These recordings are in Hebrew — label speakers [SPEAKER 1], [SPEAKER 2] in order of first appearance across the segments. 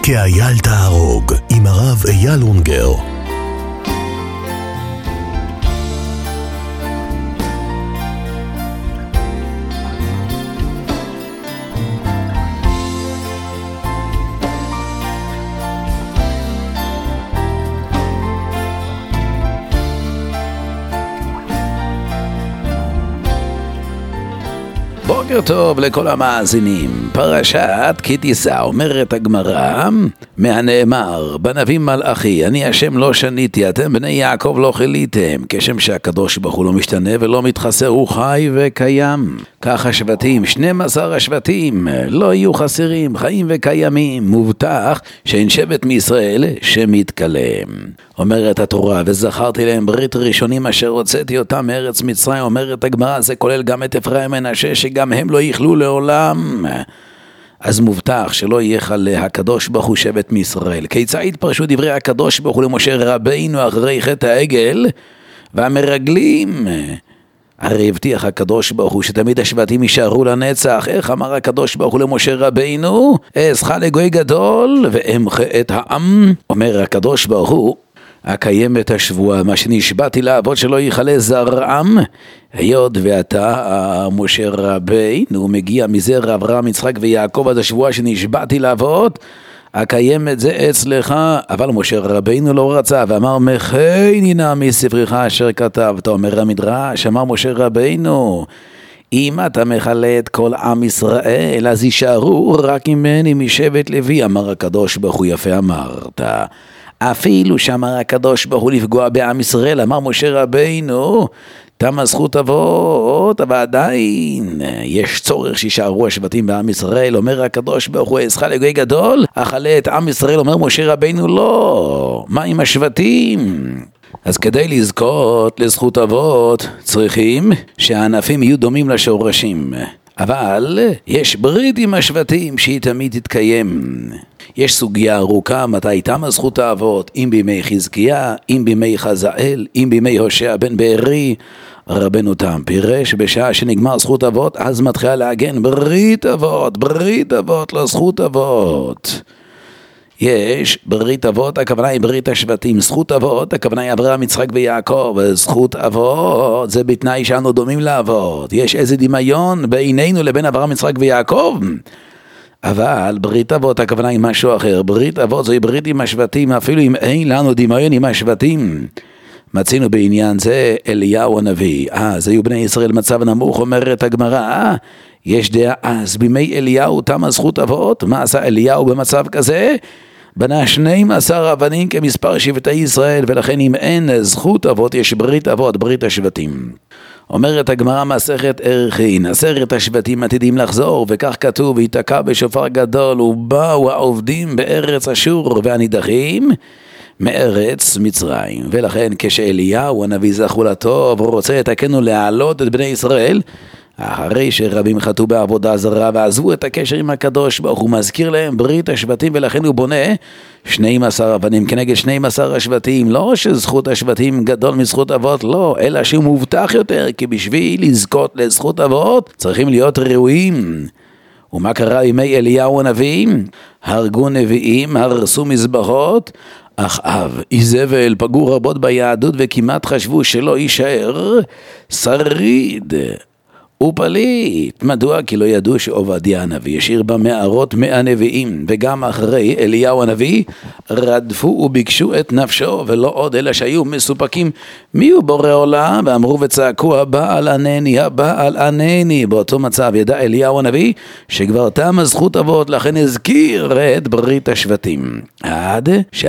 [SPEAKER 1] כאייל תהרוג עם הרב אייל אונגר. בוקר טוב לכל המאזינים. פרשת כי תישא, אומרת הגמרא, מהנאמר בנביא מלאכי, אני השם לא שניתי, אתם בני יעקב לא חליתם. כשם שהקדוש ברוך הוא לא משתנה ולא מתחסר, הוא חי וקיים. כך השבטים, 12 השבטים לא יהיו חסרים, חיים וקיימים. מובטח שאין שבט מישראל שמתקלם. אומרת התורה, וזכרתי להם ברית ראשונים אשר הוצאתי אותם מארץ מצרים. אומרת הגמרא, זה כולל גם את אפרים מנשה, שגם הם לא יכלו לעולם. אז מובטח שלא יחלה הקדוש ברוך הוא שבט מישראל. כיצד התפרשו דברי הקדוש ברוך הוא למשה רבינו אחרי חטא העגל והמרגלים? הרי הבטיח הקדוש ברוך הוא שתמיד השבטים יישארו לנצח. איך אמר הקדוש ברוך הוא למשה רבינו? אעשך לגוי גדול ואמחה את העם. אומר הקדוש ברוך הוא, אקיים את השבועה, מה שנשבעתי לאבות שלא יחלה זרעם. היות ואתה משה רבינו מגיע מזרע אברהם יצחק ויעקב, אז השבועה שנשבעתי לאבות אקיים את זה אצלך. אבל משה רבינו לא רצה ואמר, מחני נא מספרך אשר כתבת. אומר המדרש, אמר משה רבינו, אם אתה מחלה את כל עם ישראל אז יישארו רק ממני משבט לוי. אמר הקדוש ברוך הוא, יפה אמרת. אפילו שאמר הקדוש ברוך הוא לפגוע בעם ישראל, אמר משה רבינו, תמה זכות אבות, אבל עדיין יש צורך שישארו השבטים בעם ישראל. אומר הקדוש ברוך הוא, אעשך לגוי גדול, אכלה את עם ישראל. אומר משה רבינו, לא, מה עם השבטים? אז כדי לזכות לזכות אבות צריכים שהענפים יהיו דומים לשורשים, אבל יש ברית עם השבטים שהיא תמיד תתקיים. יש סוגיה ארוכה מתי תמה זכות האבות, אם בימי חזקיה, אם בימי חזאל, אם בימי הושע בן בארי. רבנו תם פירש בשעה שנגמר זכות אבות אז מתחילה להגן ברית אבות, ברית אבות לא זכות אבות. יש ברית אבות, הכוונה היא ברית השבטים. זכות אבות, הכוונה היא אברהם יצחק ויעקב. זכות אבות זה בתנאי שאנו דומים לאבות. יש איזה דמיון בינינו לבין אברהם יצחק ויעקב, אבל ברית אבות הכוונה היא משהו אחר. ברית אבות זוהי ברית עם השבטים, אפילו אם אין לנו דמיון עם השבטים. מצינו בעניין זה אליהו הנביא. אז היו בני ישראל מצב נמוך, אומרת הגמרא, יש דעה אז בימי אליהו תמה זכות אבות. מה עשה אליהו במצב כזה? בנה 12 אבנים כמספר שבטי ישראל, ולכן אם אין זכות אבות יש ברית אבות, ברית השבטים. אומרת הגמרא מסכת ערכין, 10 השבטים עתידים לחזור, וכך כתוב, ויתקע בשופר גדול ובאו העובדים בארץ אשור והנידחים מארץ מצרים. ולכן כשאליהו הנביא זכור לטוב הוא רוצה לתקן ולהעלות את בני ישראל, אחרי שרבים חטאו בעבודה זרה ועזבו את הקשר עם הקדוש ברוך הוא, מזכיר להם ברית השבטים, ולכן הוא בונה 12 אבנים כנגד 12 השבטים. לא שזכות השבטים גדול מזכות אבות, לא, אלא שהוא מובטח יותר, כי בשביל לזכות לזכות אבות צריכים להיות ראויים. ומה קרה בימי אליהו הנביא? הרגו נביאים, הרסו מזבחות, אחאב, איזבל פגעו רבות ביהדות וכמעט חשבו שלא יישאר שריד ופליט. מדוע? כי לא ידעו שעובדיה הנביא השאיר במערות 100 נביאים, וגם אחרי אליהו הנביא רדפו וביקשו את נפשו, ולא עוד אלא שהיו מסופקים מי הוא בורא עולם, ואמרו וצעקו הבעל ענני, הבעל ענני. באותו מצב ידע אליהו הנביא שכבר תמה זכות אבות, לכן הזכיר את ברית השבטים, עד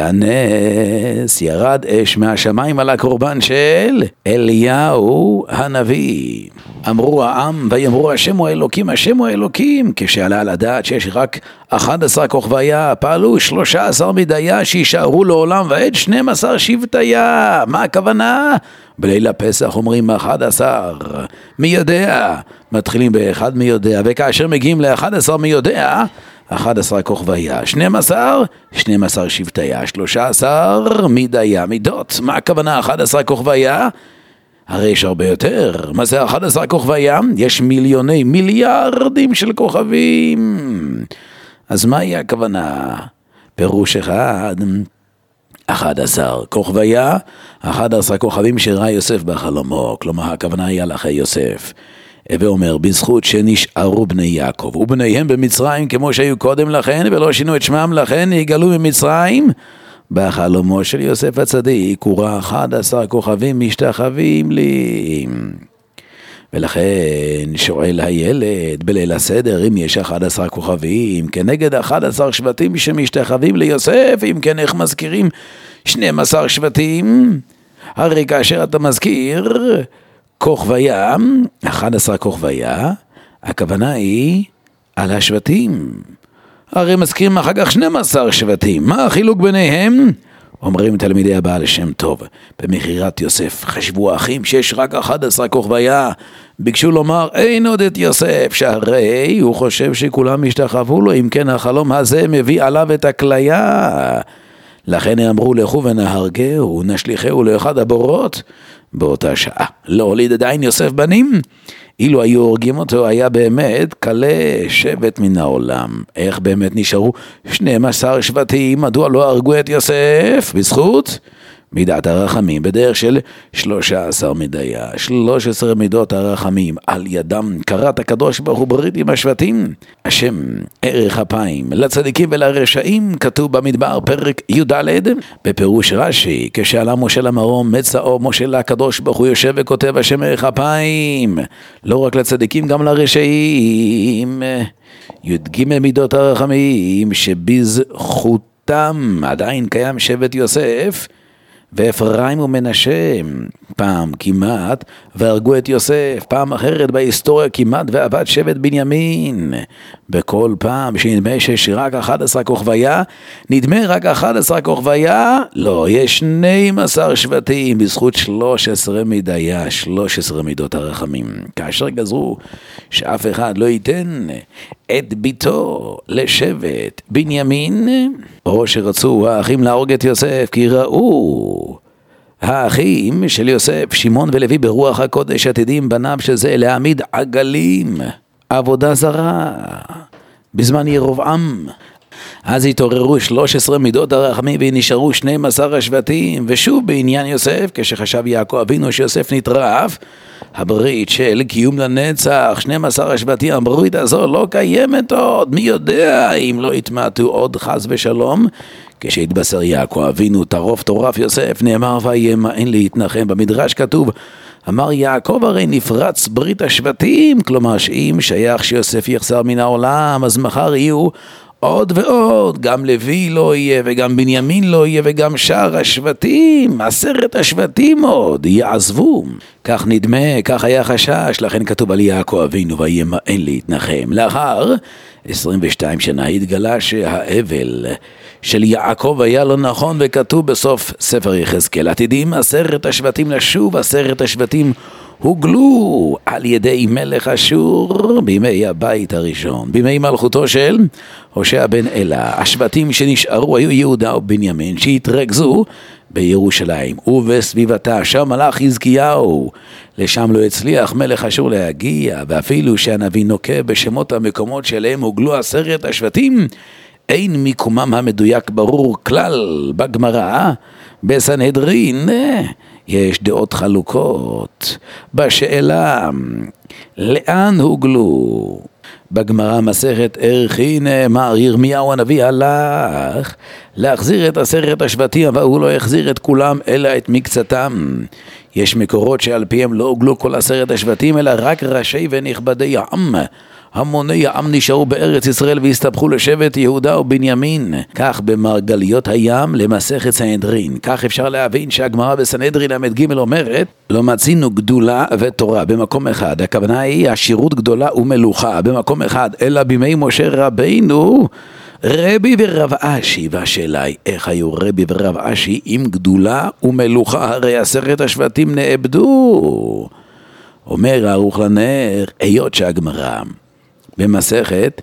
[SPEAKER 1] שהנס ירד אש מהשמיים על הקורבן של אליהו הנביא. אמרו העם ויאמרו השם הוא האלוקים, השם הוא האלוקים. כשעלה על הדעת שיש רק 11 כוכביה, פעלו 13 מדיה שישארו לעולם ועד 12 שבטיה. מה הכוונה? בליל הפסח אומרים 11 מי יודע, מתחילים ב1 מי יודע, וכאשר מגיעים ל11 מי יודע, 11 כוכביה, 12 שבטיה, 13 מדיה, מידות. מה הכוונה 11 כוכביה? הרי יש הרבה יותר. מה זה 11 כוכביה? יש מיליוני, מיליארדים של כוכבים. אז מהי הכוונה? פירוש אחד, 11 כוכביה, 11 כוכבים שראה יוסף בחלומו, כלומר הכוונה היא על אחי יוסף. ואומר, בזכות שנשארו בני יעקב ובניהם במצרים כמו שהיו קודם לכן, ולא שינו את שמם, לכן יגלו ממצרים. בחלומו של יוסף הצדיק הוא ראה 11 כוכבים משתחווים לי. ולכן שואל הילד בליל הסדר, אם יש 11 כוכבים כנגד 11 שבטים שמשתחווים ליוסף, אם כן איך מזכירים 12 שבטים? הרי כאשר אתה מזכיר כוכביה, 11 כוכביה, הכוונה היא על השבטים. הרי מזכירים אחר כך 12 שבטים. מה החילוק ביניהם? אומרים תלמידי הבעל שם טוב, במכירת יוסף חשבו האחים שיש רק 11 כוכביה, ביקשו לומר אין עוד את יוסף, שהרי הוא חושב שכולם השתחוו לו, אם כן החלום הזה מביא עליו את הכליה. לכן אמרו לכו ונהרגהו, נשליחהו לאחד הבורות. באותה שעה לא הוליד עדיין יוסף בנים, אילו היו הורגים אותו היה באמת קלה שבט מן העולם. איך באמת נשארו 12 שבטים? מדוע לא הרגו את יוסף? בזכות מידת הרחמים, בדרך של 13 מדיה, 13 מידות הרחמים, על ידם קראת הקדוש ברוך הוא ברית עם השבטים. השם ערך אפיים לצדיקים ולרשעים, כתוב במדבר פרק י"ד בפירוש רש"י, כשעלה משה למרום מצאו משה לקדוש ברוך הוא יושב וכותב השם ערך אפיים לא רק לצדיקים גם לרשעים. י"ג מידות הרחמים שבזכותם עדיין קיים שבט יוסף ואפרים ומנשה, פעם כמעט והרגו את יוסף, פעם אחרת בהיסטוריה כמעט ועבד שבט בנימין. בכל פעם שנדמה שיש רק 11 כוכביה, נדמה רק 11 כוכביה, לא, יש 12 שבטים בזכות 13 מדיה, 13 מידות הרחמים. כאשר גזרו שאף אחד לא ייתן את ביתו לשבט בנימין, או שרצו האחים להרוג את יוסף כי ראו האחים של יוסף, שמעון ולוי ברוח הקודש עתידים בניו שזה להעמיד עגלים, עבודה זרה, בזמן ירבעם. אז התעוררו 13 מידות הרחמים ונשארו 12 השבטים. ושוב בעניין יוסף, כשחשב יעקב אבינו שיוסף נטרף, הברית של קיום לנצח 12 השבטים, הברית הזו לא קיימת עוד. מי יודע אם לא יתמעטו עוד חס ושלום. כשהתבשר יעקב אבינו טרוף יוסף, נאמר וימאן להתנחם. במדרש כתוב אמר יעקב הרי נפרץ ברית השבטים, כלומר שאם שייך שיוסף יחזר מן העולם אז מחר יהיו עוד ועוד, גם לוי לא יהיה וגם בנימין לא יהיה וגם שאר השבטים, 10 השבטים עוד יעזבו. כך נדמה, כך היה חשש, לכן כתוב על יעקב אבינו וימאן להתנחם. לאחר 22 שנה התגלה שהאבל של יעקב היה לא נכון, וכתוב בסוף ספר יחזקאל עתידים 10 השבטים לשוב, 10 השבטים הוגלו על ידי מלך אשור בימי הבית הראשון, בימי מלכותו של הושע בן אלה. השבטים שנשארו היו יהודה ובנימין שהתרכזו בירושלים ובסביבתה. שם הלך חזקיהו, לשם לא הצליח מלך אשור להגיע, ואפילו שהנביא נוקב בשמות המקומות שלהם הוגלו 10 השבטים, אין מיקומם המדויק ברור כלל בגמרא. בסנהדרין יש דעות חלוקות בשאלה לאן הוגלו. בגמרא מסכת ערכי נאמר ירמיהו הנביא הלך להחזיר את 10 השבטים, אבל הוא לא החזיר את כולם אלא את מקצתם. יש מקורות שעל פיהם לא הוגלו כל 10 השבטים אלא רק ראשי ונכבדי העם. המוני העם נשארו בארץ ישראל והסתבכו לשבט יהודה ובנימין. כך במרגליות הים למסכת סנהדרין. כך אפשר להבין שהגמרא בסנהדרין ל"ג אומרת לא מצינו גדולה ותורה במקום אחד. הכוונה היא עשירות גדולה ומלוכה במקום אחד, אלא בימי משה רבינו רבי ורב אשי. והשאלה היא איך היו רבי ורב אשי עם גדולה ומלוכה? הרי 10 השבטים נאבדו. אומר הערוך לנר, היות שהגמרא במסכת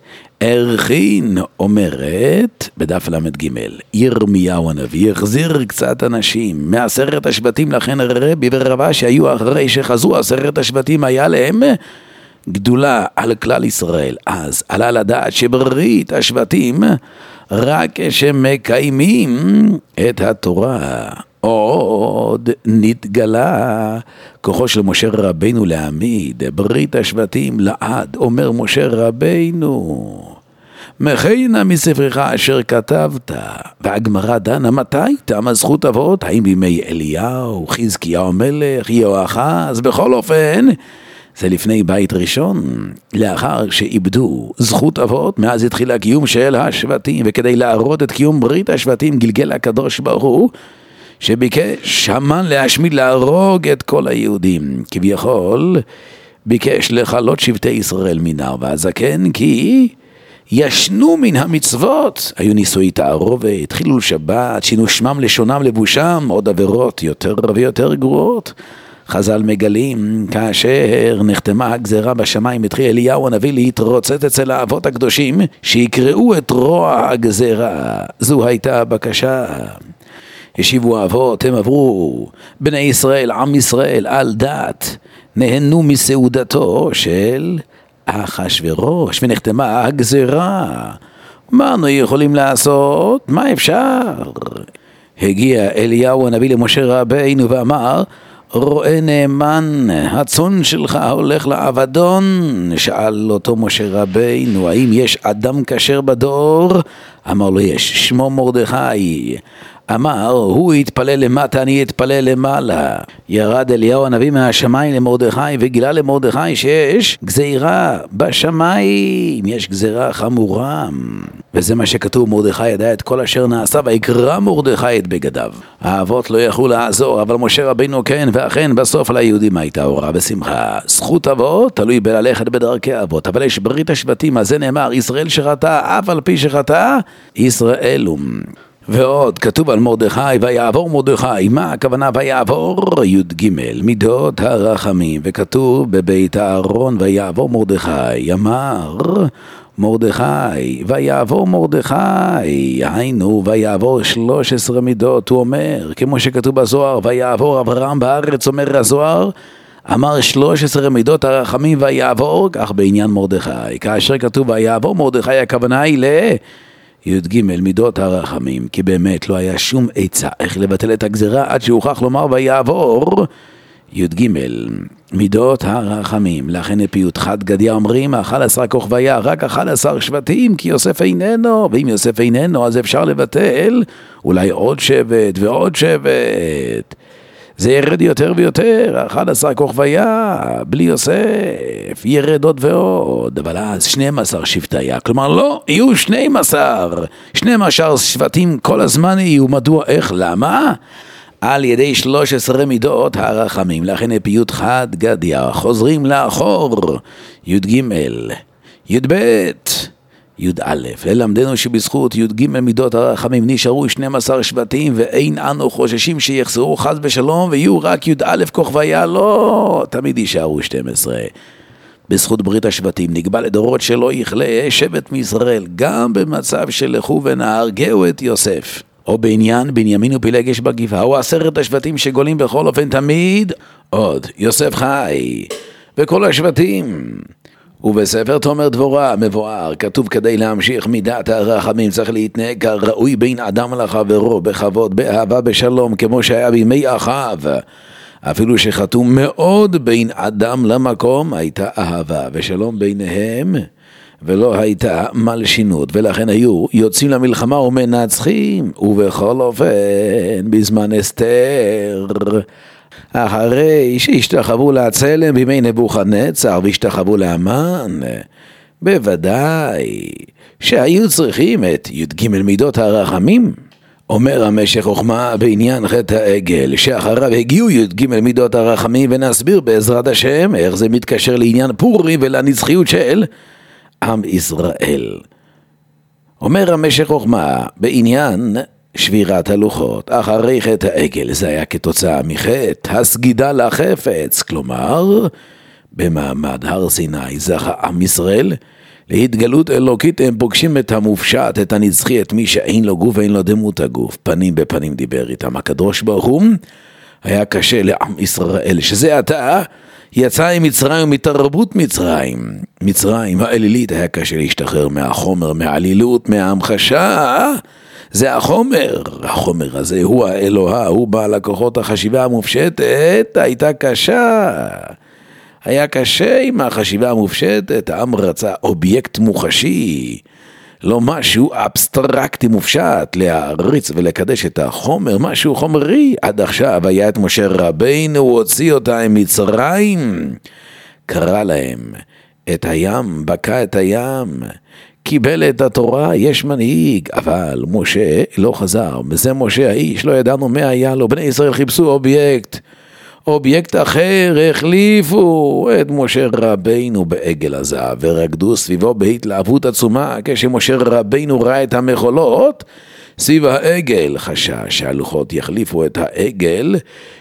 [SPEAKER 1] ערכין אומרת בדף ל"ג ירמיהו הנביא החזיר קצת אנשים מ10 השבטים, לכן רבי ורב אשי היו אחרי שחזרו 10 השבטים היה להם גדולה על כלל ישראל, אז עלה לדעת שברית השבטים רק כשמקיימים את התורה. עוד נתגלה כוחו של משה רבינו להעמיד ברית השבטים לעד, אומר משה רבינו, מכינה מספרך אשר כתבת. והגמרא דנה מתי תמה זכות אבות, האם בימי אליהו, חזקיהו המלך, יהואחז? בכל אופן זה לפני בית ראשון, לאחר שאיבדו זכות אבות, מאז התחיל הקיום של השבטים, וכדי להראות את קיום ברית השבטים גלגל הקדוש ברוך הוא שביקש המן להשמיד, להרוג את כל היהודים. כביכול ביקש לכלות שבטי ישראל מנער ועד זקן, כי ישנו מן המצוות, היו נישואי תערובת, חילול שבת, שינו שמם לשונם לבושם, עוד עבירות יותר ויותר גרועות. חז"ל מגלים, כאשר נחתמה הגזרה בשמיים, התחיל אליהו הנביא להתרוצץ אצל האבות הקדושים שיקראו את רוע הגזרה. זו הייתה הבקשה. השיבו האבות, הם עברו, בני ישראל, עם ישראל, על דת, נהנו מסעודתו של אחשוורוש, ונחתמה הגזרה. מה אנו יכולים לעשות? מה אפשר? הגיע אליהו הנביא למשה רבינו ואמר, רואה נאמן, הצאן שלך הולך לאבדון. שאל אותו משה רבינו, האם יש אדם כשר בדור? אמר לו, יש, שמו מרדכי. אמר, הוא יתפלל למטה, אני יתפלל למעלה. ירד אליהו הנביא מהשמיים למרדכי וגילה למרדכי שיש גזירה בשמיים, יש גזירה חמורה. וזה מה שכתוב, מרדכי ידע את כל אשר נעשה ויקרא מרדכי את בגדיו. האבות לא יכלו לעזור, אבל משה רבינו כן, ואכן בסוף על היהודים הייתה אורה ושמחה. זכות אבות תלוי בללכת בדרכי אבות, אבל יש ברית השבטים, אז זה נאמר, ישראל שחטא, אף על פי שחטא ישראל. ועוד כתוב על מרדכי, ויעבור מרדכי. מה הכוונה ויעבור? י"ג מידות הרחמים, וכתוב בבית הארון ויעבור מרדכי. אמר מרדכי ויעבור מרדכי, היינו ויעבור 13 מידות. הוא אומר, כמו שכתוב בזוהר, ויעבור אברהם בארץ, אומר הזוהר, אמר 13 מידות הרחמים ויעבור, כך בעניין מרדכי. כאשר כתוב ויעבור מרדכי, הכוונה היא י"ג מידות הרחמים, כי באמת לא היה שום עצה איך לבטל את הגזרה עד שהוכח לומר ויעבור י"ג מידות הרחמים. לכן בפיוט חד גדיה אומרים 11 כוכביה, רק 11 שבטים, כי יוסף איננו, ואם יוסף איננו אז אפשר לבטל אולי עוד שבט ועוד שבט, זה ירד יותר ויותר. 11 כוכביה בלי יוסף ירד עוד ועוד, אבל אז 12 שבטיה, כלומר לא, יהיו 12 שבטים כל הזמן יהיו. מדוע? איך? למה? על ידי 13 מידות הרחמים. לכן פיוט חד גדיה, חוזרים לאחור, י"ג י"ב י"א, ללמדנו שבזכות י"ג מידות הרחמים נשארו 12 שבטים, ואין אנו חוששים שיחזרו חס ושלום ויהיו רק י"א כוכביה, לא, תמיד יישארו 12. בזכות ברית השבטים נקבע לדורות שלא יכלה שבט מישראל, גם במצב של לכו ונהרגהו את יוסף, או בעניין בנימין ופילגש בגבעה, או 10 השבטים שגולים בכל אופן תמיד. עוד יוסף חי וכל השבטים. ובספר תומר דבורה מבואר, כתוב כדי להמשיך מידת הרחמים צריך להתנהג כראוי בין אדם לחברו, בכבוד, באהבה, בשלום, כמו שהיה בימי אחאב. אפילו שחתום מאוד בין אדם למקום, הייתה אהבה ושלום ביניהם, ולא הייתה מלשינות, ולכן היו יוצאים למלחמה ומנצחים. ובכל אופן בזמן אסתר, אחרי שהשתחוו לעצלם בימי נבוכדנצר והשתחוו להמן, בוודאי שהיו צריכים את י"ג מידות הרחמים. אומר המשך חוכמה בעניין חטא העגל, שאחריו הגיעו י"ג מידות הרחמים, ונסביר בעזרת השם איך זה מתקשר לעניין פורים ולנצחיות של עם ישראל. אומר המשך חוכמה בעניין שבירת הלוחות, אחרי חטא העגל, זה היה כתוצאה מחטא הסגידה לחפץ, כלומר במעמד הר סיני זכה עם ישראל להתגלות אלוקית. הם פוגשים את המופשט, את הנצחי, את מי שאין לו גוף ואין לו דמות הגוף, פנים בפנים דיבר איתם הקדוש ברוך הוא. היה קשה לעם ישראל, שזה עתה יצא עם מצרים ומתרבות מצרים. מצרים האלילית היה קשה להשתחרר מהחומר, מהעלילות, מההמחשה. זה החומר הזה הוא האלוה, הוא בעל הכוחות, החשיבה המופשטת הייתה קשה. היה קשה עם החשיבה המופשטת, העם רצה אובייקט מוחשי, לא משהו אבסטרקטי מופשט, להריץ ולקדש את החומר, משהו חומרי. עד עכשיו היה את משה רבינו, הוא הוציא אותה עם מצרים, קרא להם את הים, בקע את הים, קיבל את התורה, יש מנהיג, אבל משה לא חזר. בזה משה האיש, לא ידענו מה היה לו. בני ישראל חיפשו אובייקט אחר, החליפו את משה רבינו בעגל הזהב ורקדו סביבו בהתלהבות עצומה. כשמשה רבינו ראה את המחולות סביב העגל, חשש שהלוחות יחליפו את העגל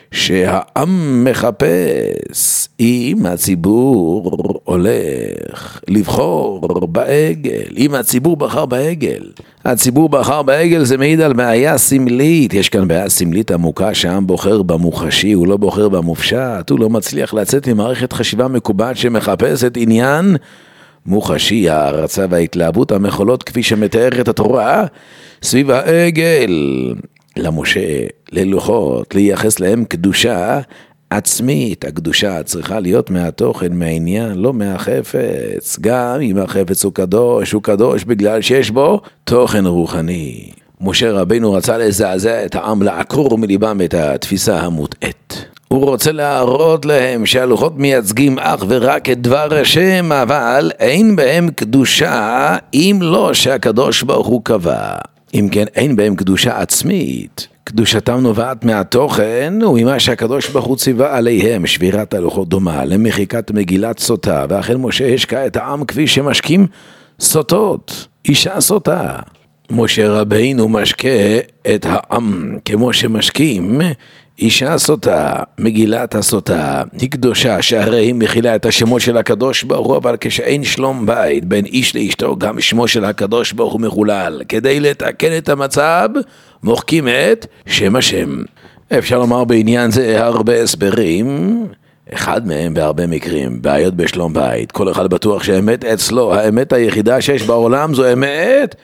[SPEAKER 1] שהעם מחפש. אם הציבור הולך לבחור בעגל, אם הציבור בחר בעגל, הציבור בחר בעגל, זה מעיד על בעיה סמלית. יש כאן בעיה סמלית עמוקה, שהעם בוחר במוחשי, הוא לא בוחר במופשט, הוא לא מצליח לצאת ממערכת חשיבה מקובעת שמחפשת עניין מוחשי. ההרצה וההתלהבות, המחולות כפי שמתארת התורה סביב העגל. למשה, ללוחות, לייחס להם קדושה עצמית. הקדושה צריכה להיות מהתוכן, מהעניין, לא מהחפץ. גם אם החפץ הוא קדוש בגלל שיש בו תוכן רוחני. משה רבינו רצה לזעזע את העם, לעקור מליבם את התפיסה המוטעית. הוא רוצה להראות להם שהלוחות מייצגים אך ורק את דבר השם, אבל אין בהם קדושה אם לא שהקדוש ברוך הוא קבע. אם כן, אין בהם קדושה עצמית. קדושתם נובעת מהתוכן וממה שהקדוש ברוך הוא ציווה עליהם. שבירת הלוחות דומה למחיקת מגילת סוטה, ואכן משה השקע את העם כפי שמשקים סוטות, אישה סוטה. משה רבינו משקה את העם כמו שמשקים אישה סוטה. מגילת הסוטה היא קדושה, שהרי היא מכילה את השמות של הקדוש ברוך הוא, אבל כשאין שלום בית בין איש לאשתו, גם שמו של הקדוש ברוך הוא מחולל. כדי לתקן את המצב מוחקים את שם השם. אפשר לומר בעניין זה הרבה הסברים, אחד מהם בהרבה מקרים בעיות בשלום בית. כל אחד בטוח שהאמת אצלו, האמת היחידה שיש בעולם זו אמת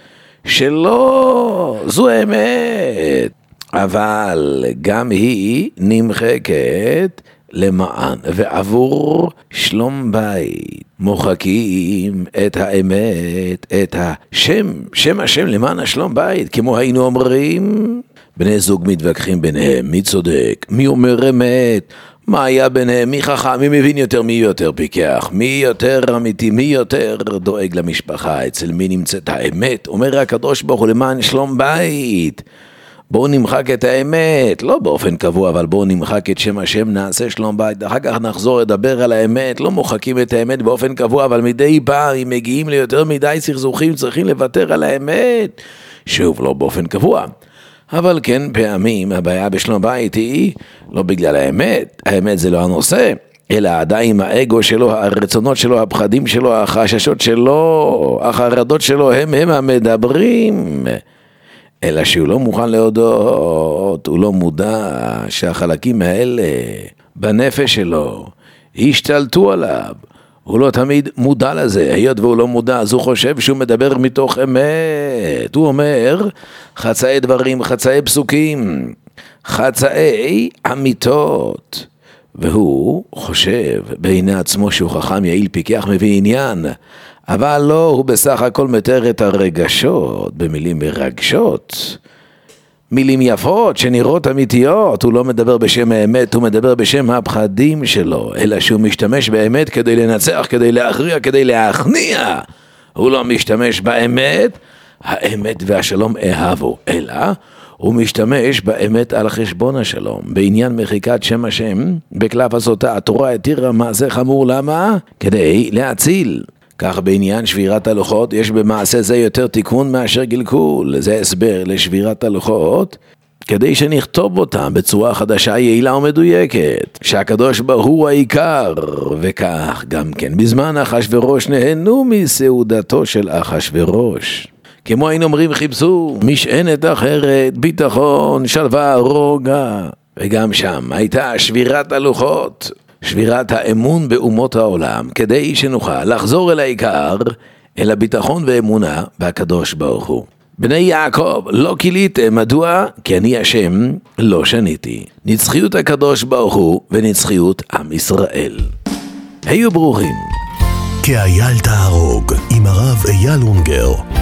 [SPEAKER 1] שלא, זו אמת, אבל גם היא נמחקת למען ועבור שלום בית. מוחקים את האמת, את שם השם למען השלום בית. כמו היינו אומרים, בני זוג מתווכחים ביניהם, מי צודק, מי אומר אמת, מה היה ביניהם, מי חכם, מי מבין יותר, מי יותר פיקח, מי יותר אמיתי, מי יותר דואג למשפחה, אצל מי נמצאת האמת. אומר הקדוש ברוך הוא למען שלום בית, בואו נמחק את האמת, לא באופן קבוע, אבל בואו נמחק את שם השם, נעשה שלום בית, אחר כך נחזור לדבר על האמת. לא מוחקים את האמת באופן קבוע, אבל מדי פעם אם מגיעים ליותר מדי סכסוכים צריכים לוותר על האמת, שוב לא באופן קבוע. אבל כן, פעמים הבעיה בשלום בית היא לא בגלל האמת, האמת זה לא הנושא, אלא עדיין האגו שלו, הרצונות שלו, הפחדים שלו, החששות שלו, החרדות שלו, הם המדברים. אלא שהוא לא מוכן להודות, הוא לא מודע שהחלקים האלה בנפש שלו השתלטו עליו. הוא לא תמיד מודע לזה, היות והוא לא מודע, אז הוא חושב שהוא מדבר מתוך אמת. הוא אומר חצאי דברים, חצאי פסוקים, חצאי אמיתות. והוא חושב בעיני עצמו שהוא חכם, יעיל, פיקח, מביא עניין. אבל לא, הוא בסך הכל מתאר את הרגשות במילים מרגשות, מילים יפות שנראות אמיתיות. הוא לא מדבר בשם האמת, הוא מדבר בשם הפחדים שלו, אלא שהוא משתמש באמת כדי לנצח, כדי להכריע, כדי להכניע. הוא לא משתמש באמת, האמת והשלום אהבו, אלא הוא משתמש באמת על חשבון השלום. בעניין מחיקת שם השם, בקלף הסוטה, התורה התירה מעשה חמור. למה? כדי להציל. כך בעניין שבירת הלוחות, יש במעשה זה יותר תיקון מאשר גלגול. זה הסבר לשבירת הלוחות, כדי שנכתוב אותם בצורה חדשה, יעילה ומדויקת, שהקדוש ברוך הוא העיקר. וכך גם כן בזמן אחשוורוש נהנו מסעודתו של אחשוורוש. כמו היינו אומרים, חיפשו משענת אחרת, ביטחון, שלווה, רוגע, וגם שם הייתה שבירת הלוחות, שבירת האמון באומות העולם, כדי שנוכל לחזור אל העיקר, אל הביטחון ואמונה בקדוש ברוך הוא. בני יעקב, לא כיליתם, מדוע? כי אני השם לא שניתי. נצחיות הקדוש ברוך הוא ונצחיות עם ישראל. היו ברוכים.
[SPEAKER 2] כאייל תהרוג עם הרב אייל אונגר.